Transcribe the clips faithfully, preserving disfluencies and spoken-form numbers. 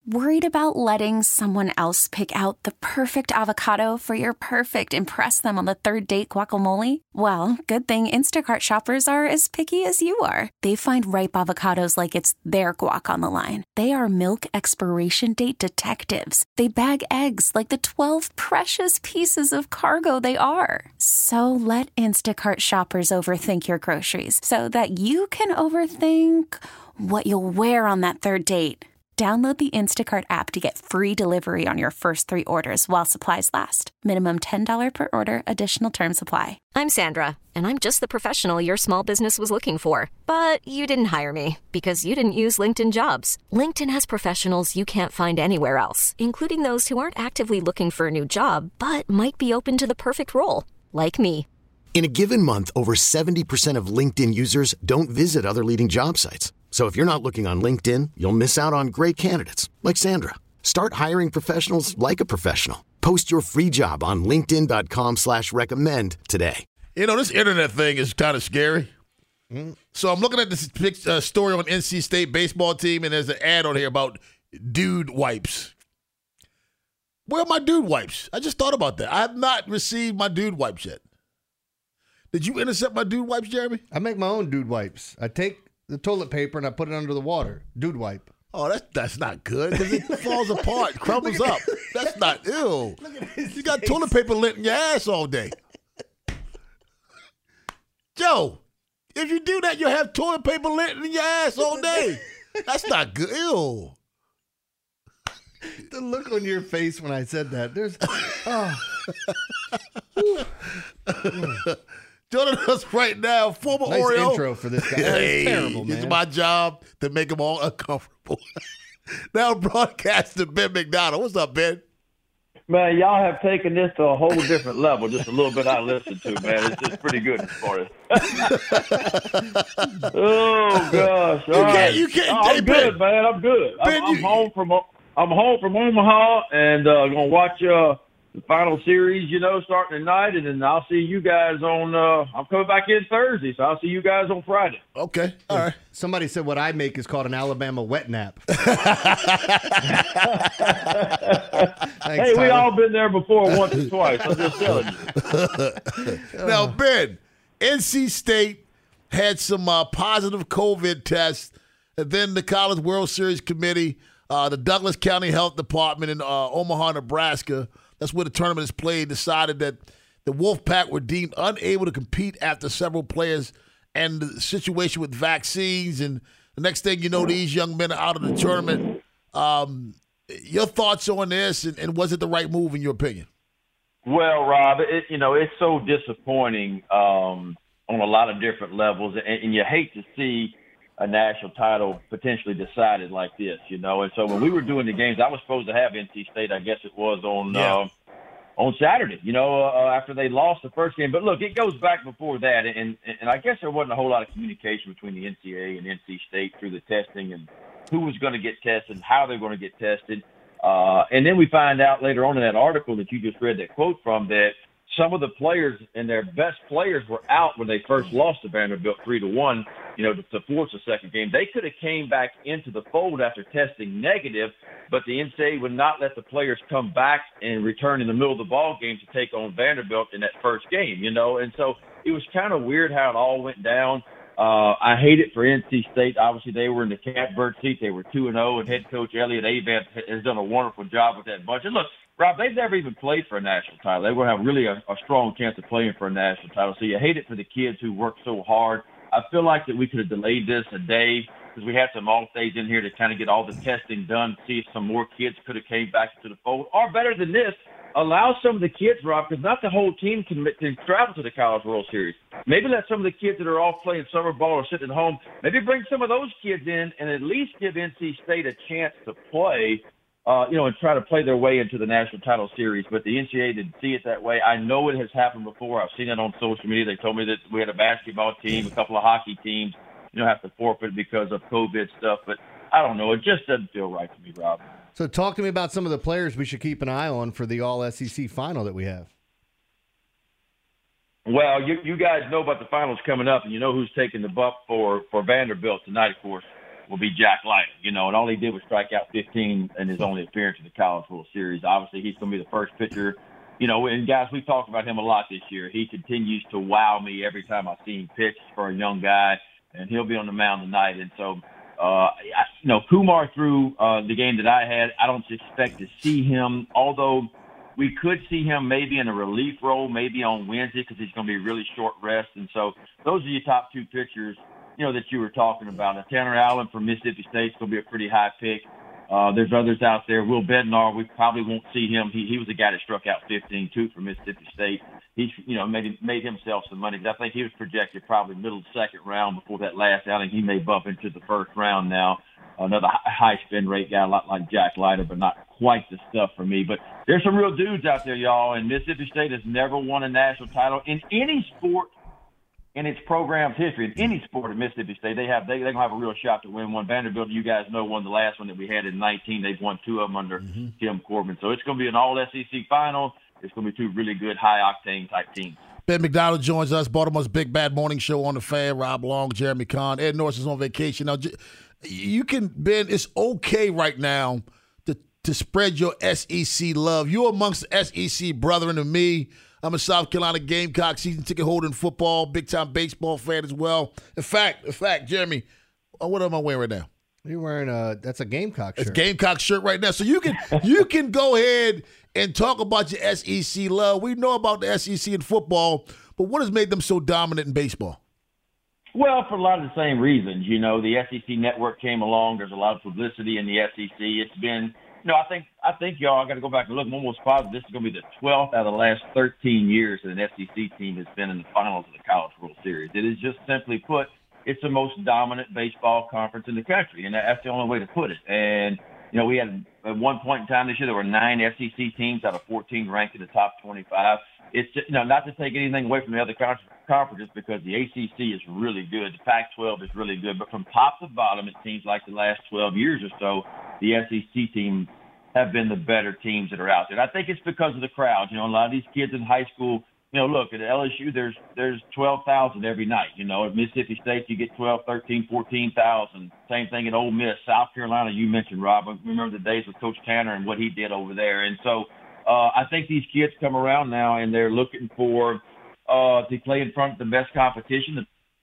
Worried about letting someone else pick out the perfect avocado for your perfect impress them on the third date guacamole? Well, good thing Instacart shoppers are as picky as you are. They find ripe avocados like it's their guac on the line. They are milk expiration date detectives. They bag eggs like the twelve precious pieces of cargo they are. So let Instacart shoppers overthink your groceries so that you can overthink what you'll wear on that third date. Download the Instacart app to get free delivery on your first three orders while supplies last. Minimum ten dollars per order. Additional terms apply. I'm Sandra, and I'm just the professional your small business was looking for. But you didn't hire me because you didn't use LinkedIn Jobs. LinkedIn has professionals you can't find anywhere else, including those who aren't actively looking for a new job, but might be open to the perfect role, like me. In a given month, over seventy percent of LinkedIn users don't visit other leading job sites. So if you're not looking on LinkedIn, you'll miss out on great candidates like Sandra. Start hiring professionals like a professional. Post your free job on linkedin dot com slash recommend today. You know, this internet thing is kind of scary. Mm-hmm. So I'm looking at this uh, story on N C State baseball team, and there's an ad on here about dude wipes. Where are my dude wipes? I just thought about that. I have not received my dude wipes yet. Did you intercept my dude wipes, Jeremy? I make my own dude wipes. I take the toilet paper and I put it under the water. Dude wipe. Oh, that's that's not good because it falls apart, crumbles up. That's not ew. You got face. Toilet paper lint in your ass all day. Joe, if you do that, you'll have toilet paper lint in your ass all day. That's not good. Ew. The look on your face when I said that. There's oh. Joining us right now, former nice Oreo. Intro for this guy. Hey, That's terrible, man. It's my job to make them all uncomfortable. Now broadcasting Ben McDonald. What's up, Ben? Man, y'all have taken this to a whole different level. Just a little bit I listened to, man. It's just pretty good as far as. Oh gosh! All you right. can't. You can't. Oh, hey, I'm Ben, good, man. I'm good. Ben, I'm, I'm you, home from. I'm home from Omaha, and uh, gonna watch uh, the final series. You know, starting tonight, and then I'll see you guys on. Uh, I'm coming back in Thursday, so I'll see you guys on Friday. Okay. All right. Somebody said what I make is called an Alabama wet nap. Thanks, hey, we Tyler. all been there before once or twice. I'm just telling you. Now, Ben, N C State had some uh, positive COVID tests, and then the College World Series Committee, uh, the Douglas County Health Department in uh, Omaha, Nebraska, that's where the tournament is played, decided that the Wolfpack were deemed unable to compete after several players and the situation with vaccines. And the next thing you know, these young men are out of the tournament. Um, your thoughts on this, and, and was it the right move in your opinion? Well, Rob, it, you know, it's so disappointing um, on a lot of different levels, and, and you hate to see a national title potentially decided like this, you know. And so when we were doing the games, I was supposed to have N C State, I guess it was on yeah. uh, on Saturday, you know, uh, after they lost the first game. But, look, it goes back before that, and, and I guess there wasn't a whole lot of communication between the N C double A and N C State through the testing and who was going to get tested, how they're going to get tested. Uh, and then we find out later on in that article that you just read that quote from that some of the players and their best players were out when they first lost to Vanderbilt three to one, you know, to, to force a second game. They could have came back into the fold after testing negative, but the N C double A would not let the players come back and return in the middle of the ball game to take on Vanderbilt in that first game, you know. And so it was kind of weird how it all went down. Uh, I hate it for N C State. Obviously, they were in the catbird seat. They were two and oh, and head coach Elliott Avent has done a wonderful job with that bunch. And look, Rob, they've never even played for a national title. They will have really a, a strong chance of playing for a national title. So you hate it for the kids who work so hard. I feel like that we could have delayed this a day because we had some off days in here to kind of get all the testing done, see if some more kids could have came back to the fold. Or better than this, allow some of the kids, Rob, because not the whole team can, can travel to the College World Series. Maybe let some of the kids that are off playing summer ball or sitting at home, maybe bring some of those kids in and at least give N C State a chance to play, uh, you know, and try to play their way into the national title series. But the N C double A didn't see it that way. I know it has happened before. I've seen it on social media. They told me that we had a basketball team, a couple of hockey teams, you know, have to forfeit because of COVID stuff. But I don't know. It just doesn't feel right to me, Rob. So talk to me about some of the players we should keep an eye on for the All S E C final that we have. Well, you, you guys know about the finals coming up, and you know who's taking the buck for, for Vanderbilt tonight, of course. will be Jack Leiter. You know, and all he did was strike out fifteen in his only appearance in the College World Series. Obviously, he's going to be the first pitcher. You know, and guys, we've talked about him a lot this year. He continues to wow me every time I see him pitch for a young guy, and he'll be on the mound tonight. And so, uh, I, you know, Kumar threw uh, the game that I had. I don't expect to see him, although we could see him maybe in a relief role, maybe on Wednesday, because he's going to be really short rest. And so those are your top two pitchers, you know, that you were talking about. Now, Tanner Allen from Mississippi State is going to be a pretty high pick. Uh, there's others out there. Will Bednar, we probably won't see him. He he was a guy that struck out fifteen, too, from Mississippi State. He's, you know, maybe made himself some money. I think he was projected probably middle of the second round before that last outing. He may bump into the first round now. Another high spin rate guy, a lot like Jack Leiter, but not quite the stuff for me. But there's some real dudes out there, y'all, and Mississippi State has never won a national title in any sport in its program's history. In any sport at Mississippi State, they have they they're gonna have a real shot to win one. Vanderbilt, you guys know, won the last one that we had in nineteen. They've won two of them under mm-hmm. Tim Corbin. So it's gonna be an all S E C final. It's gonna be two really good high octane type teams. Ben McDonald joins us, Baltimore's Big Bad Morning Show on the Fan. Rob Long, Jeremy Kahn, Ed Norris is on vacation now. You can, Ben, it's okay right now to to spread your S E C love. You're amongst the S E C brethren and me. I'm a South Carolina Gamecock season ticket holder in football, big-time baseball fan as well. In fact, in fact, Jeremy, what am I wearing right now? You're wearing a, that's a Gamecock shirt. It's a Gamecock shirt right now. So you can you can go ahead and talk about your S E C love. We know about the S E C in football, but what has made them so dominant in baseball? Well, for a lot of the same reasons. You know, the S E C network came along. There's a lot of publicity in the S E C. It's been, you know, I think, I think y'all, I got to go back and look. I'm almost positive this is going to be the twelfth out of the last thirteen years that an S E C team has been in the finals of the College World Series. It is just simply put, it's the most dominant baseball conference in the country, and that's the only way to put it. And, you know, we had at one point in time this year, there were nine S E C teams out of fourteen ranked in the top twenty-five. It's just, you know, not to take anything away from the other conferences because the A C C is really good. The Pac twelve is really good. But from top to bottom, it seems like the last twelve years or so, the S E C teams have been the better teams that are out there. And I think it's because of the crowd. You know, a lot of these kids in high school, you know, look, at L S U, there's there's twelve thousand every night. You know, at Mississippi State, you get twelve, thirteen, fourteen thousand. Same thing at Ole Miss. South Carolina, you mentioned, Rob. I remember the days with Coach Tanner and what he did over there. And so uh, I think these kids come around now, and they're looking for uh, to play in front of the best competition,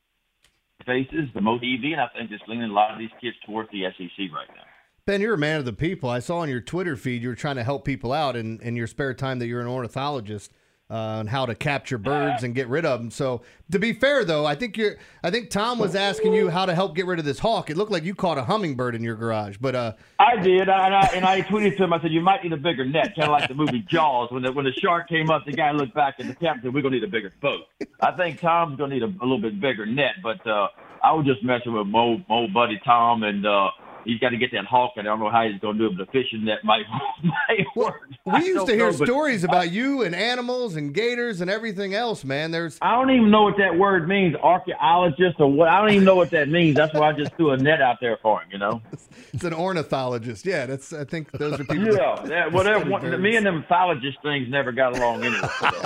the faces, the most T V, and I think it's leaning a lot of these kids towards the S E C right now. Ben, you're a man of the people. I saw on your Twitter feed you were trying to help people out in, in your spare time that you're an ornithologist. Uh, and how to capture birds and get rid of them. So, to be fair, though, I think you're. I think Tom was asking you how to help get rid of this hawk. It looked like you caught a hummingbird in your garage, but uh, I did, and I, and I tweeted to him. I said, "You might need a bigger net," kind of like the movie Jaws. When the when the shark came up, the guy looked back at the captain and said, "We're gonna need a bigger boat." I think Tom's gonna need a, a little bit bigger net, but uh, I was just messing with Mo, Mo buddy Tom, and uh, he's got to get that hawk. And I don't know how he's going to do it, but the fishing net might, might work. We used to hear know, stories about you and animals and gators and everything else, man. There's I don't even know what that word means, archaeologist or what. I don't even know what that means. That's why I just threw a net out there for him, you know. It's an ornithologist. Yeah, that's. I think those are people. Yeah, that, that, whatever. One, me and them thologist things never got along anyway.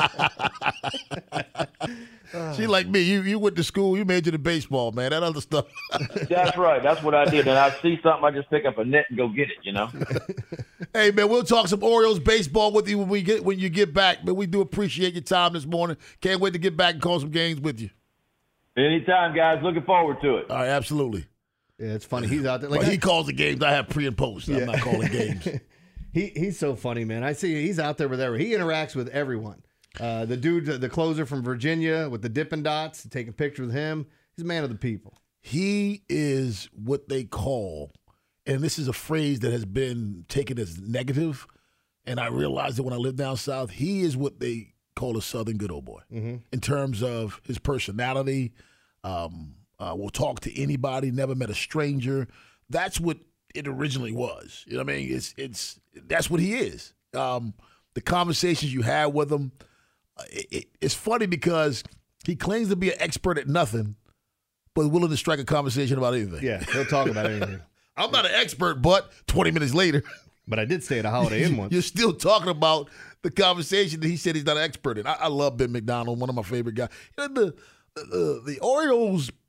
So. See, like me, you you went to school, you majored in baseball, man. That other stuff. That's right. That's what I did. And I see something, I just pick up a net and go get it, you know. Hey, man, we'll talk some Orioles baseball with you when we get when you get back. But we do appreciate your time this morning. Can't wait to get back and call some games with you. Anytime, guys. Looking forward to it. All right, absolutely. Yeah, it's funny. He's out there. Like well, he calls the games. I have pre and post. Yeah. I'm not calling games. he he's so funny, man. I see he's out there with everyone. He interacts with everyone. Uh, the dude, the closer from Virginia with the Dippin' Dots, taking pictures with him. He's a man of the people. He is what they call, and this is a phrase that has been taken as negative, and I realized it when I lived down south. He is what they call a Southern good old boy mm-hmm. in terms of his personality. Um, uh, will talk to anybody, never met a stranger. That's what it originally was. You know what I mean? It's it's that's what he is. Um, the conversations you have with him. It, it, it's funny because he claims to be an expert at nothing, but willing to strike a conversation about anything. Yeah, he'll talk about anything. I'm not an expert, but twenty minutes later. But I did stay at a Holiday Inn once. You're still talking about the conversation that he said he's not an expert in. I, I love Ben McDonald, one of my favorite guys. You know, the, the, the Orioles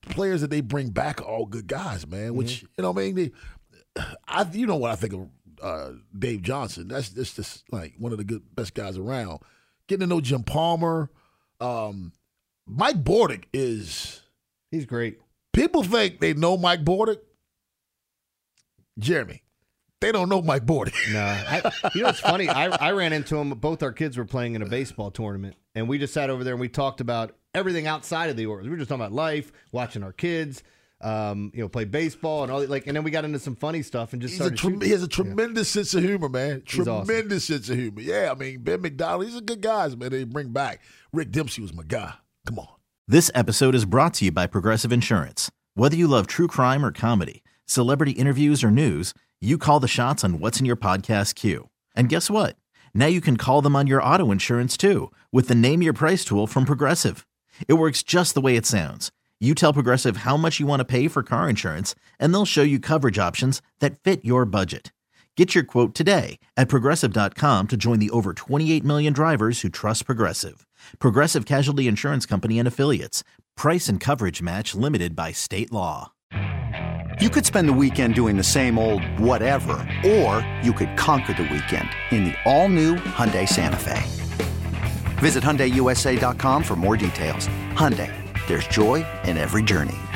players that they bring back are all good guys, man. Which mm-hmm. you know, what I mean, they, I you know what I think of uh, Dave Johnson. That's that's just like one of the good best guys around. Getting to know Jim Palmer, um, Mike Bordick is he's great. People think they know Mike Bordick. Jeremy, they don't know Mike Bordick. No, I, you know it's funny. I I ran into him. Both our kids were playing in a baseball tournament, and we just sat over there and we talked about everything outside of the org. We were just talking about life, watching our kids, um, you know, play baseball and all that. Like, and then we got into some funny stuff and just he's started. A tre- he has a tremendous yeah. sense of humor, man. He's Tremendous awesome. sense of humor. Yeah, I mean Ben McDonald. These are good guys, man. They bring back. Rick Dempsey was my guy. Come on. This episode is brought to you by Progressive Insurance. Whether you love true crime or comedy, celebrity interviews or news, you call the shots on what's in your podcast queue. And guess what? Now you can call them on your auto insurance too with the Name Your Price tool from Progressive. It works just the way it sounds. You tell Progressive how much you want to pay for car insurance, and they'll show you coverage options that fit your budget. Get your quote today at Progressive dot com to join the over twenty-eight million drivers who trust Progressive. Progressive Casualty Insurance Company and Affiliates. Price and coverage match limited by state law. You could spend the weekend doing the same old whatever, or you could conquer the weekend in the all-new Hyundai Santa Fe. Visit Hyundai U S A dot com for more details. Hyundai, there's joy in every journey.